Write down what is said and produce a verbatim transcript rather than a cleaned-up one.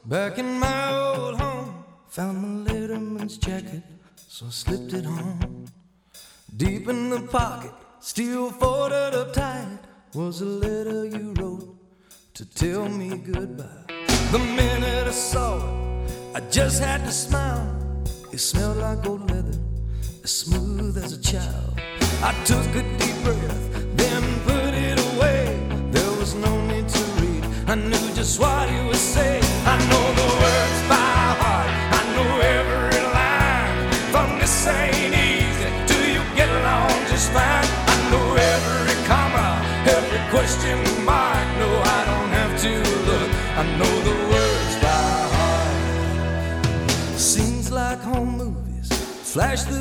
back in my old home. Found my letterman's jacket, so I slipped it on. Deep in the pocket, still folded up tight, was a letter you wrote to tell me goodbye. The minute I saw it, I just had to smile. It smelled like old leather, as smooth as a child. I took a deep breath, then put it away. There was no need to read, I knew just what he would say. I know the words by heart, I know every line. From this ain't easy, do you get along just fine? I know every comma, every question mark. No, I don't have to look, I know the words by heart. Seems like home movies flash through